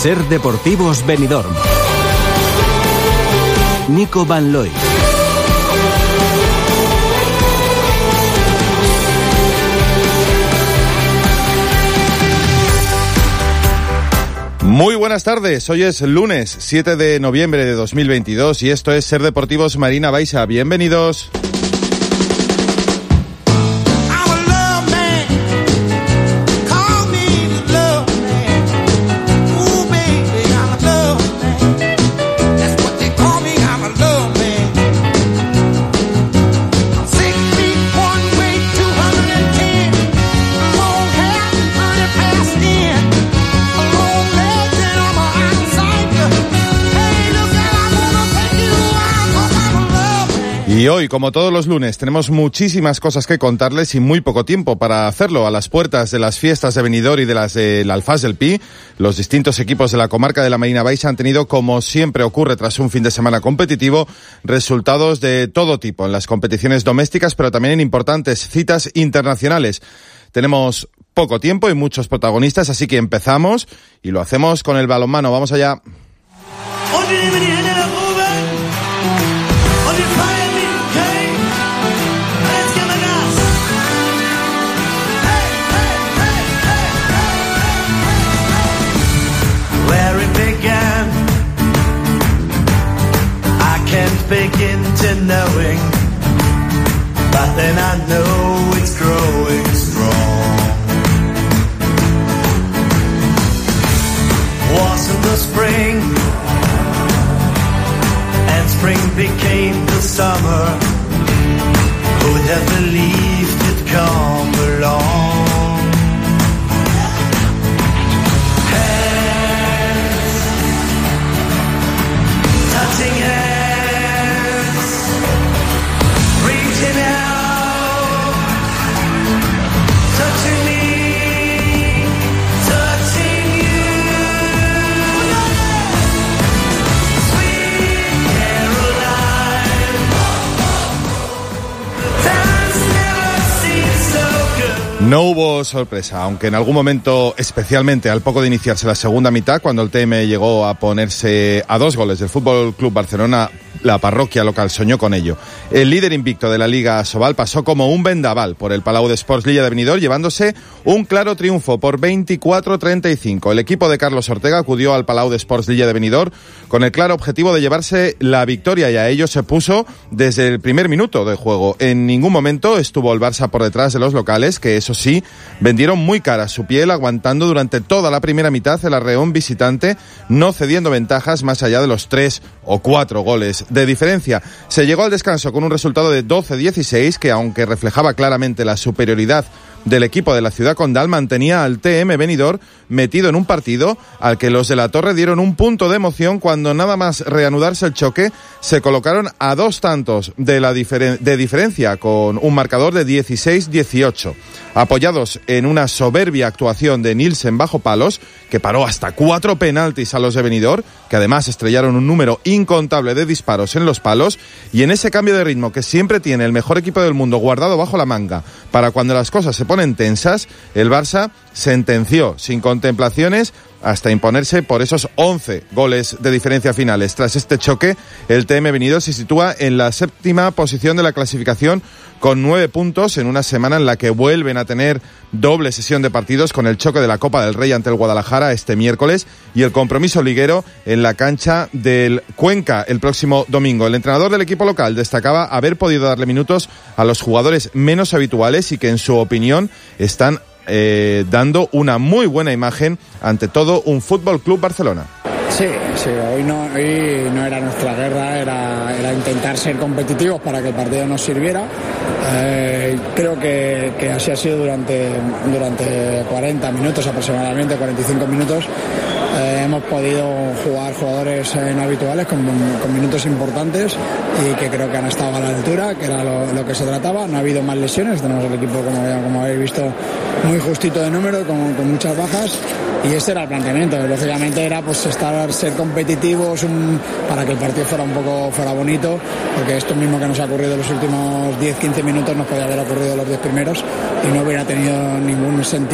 Ser Deportivos Benidorm. Nico Van Looy. Muy buenas tardes, hoy es lunes 7 de noviembre de 2022 y esto es Ser Deportivos Marina Baixa. Bienvenidos. Y hoy, como todos los lunes, tenemos muchísimas cosas que contarles y muy poco tiempo para hacerlo. A las puertas de las fiestas de Benidorm y de las del Alfàs del Pi, los distintos equipos de la comarca de la Marina Baixa han tenido, como siempre ocurre tras un fin de semana competitivo, resultados de todo tipo en las competiciones domésticas, pero también en importantes citas internacionales. Tenemos poco tiempo y muchos protagonistas, así que empezamos y lo hacemos con el balonmano. Vamos allá. Begin to knowing, but then I know it's growing strong. Wasn't the spring, and spring became the summer. Who'd have believed it'd come along? Hands, touching hands. No hubo sorpresa, aunque en algún momento, especialmente al poco de iniciarse la segunda mitad, cuando el TM llegó a ponerse a 2 goles del Fútbol Club Barcelona, la parroquia local soñó con ello. El líder invicto de la Liga Asobal pasó como un vendaval por el Palau d'Esports Lilla de Benidorm, llevándose un claro triunfo por 24-35. El equipo de Carlos Ortega acudió al Palau d'Esports Lilla de Benidorm con el claro objetivo de llevarse la victoria, y a ello se puso desde el primer minuto de juego. En ningún momento estuvo el Barça por detrás de los locales, que eso sí, vendieron muy cara su piel, aguantando durante toda la primera mitad el arreón visitante, no cediendo ventajas más allá de los 3 o 4 goles de diferencia. Se llegó al descanso con un resultado de 12-16 que, aunque reflejaba claramente la superioridad del equipo de la ciudad condal, mantenía al TM Benidorm metido en un partido al que los de la Torre dieron un punto de emoción cuando, nada más reanudarse el choque, se colocaron a 2 tantos de diferencia, con un marcador de 16-18. Apoyados en una soberbia actuación de Nielsen bajo palos, que paró hasta 4 penaltis a los de Benidorm, que además estrellaron un número incontable de disparos en los palos, y en ese cambio de ritmo que siempre tiene el mejor equipo del mundo guardado bajo la manga para cuando las cosas se ponen tensas, el Barça sentenció sin contemplaciones hasta imponerse por esos 11 goles de diferencia finales. Tras este choque, el TM Benidorm se sitúa en la 7ª posición de la clasificación con 9 puntos en una semana en la que vuelven a tener doble sesión de partidos, con el choque de la Copa del Rey ante el Guadalajara este miércoles y el compromiso liguero en la cancha del Cuenca el próximo domingo. El entrenador del equipo local destacaba haber podido darle minutos a los jugadores menos habituales y que, en su opinión, están dando una muy buena imagen ante todo un Fútbol Club Barcelona. Sí, hoy no era nuestra guerra, era intentar ser competitivos para que el partido nos sirviera. Creo que así ha sido durante 40 minutos aproximadamente, 45 minutos. Hemos podido jugar jugadores no habituales con minutos importantes y que creo que han estado a la altura, que era lo que se trataba. No ha habido más lesiones, tenemos el equipo, como habéis visto, muy justito de número, con muchas bajas, y ese era el planteamiento. Lógicamente era pues ser competitivos para que el partido fuera bonito, porque esto mismo que nos ha ocurrido en los últimos 10-15 minutos nos podía haber ocurrido los 10 primeros y no hubiera tenido ningún sentido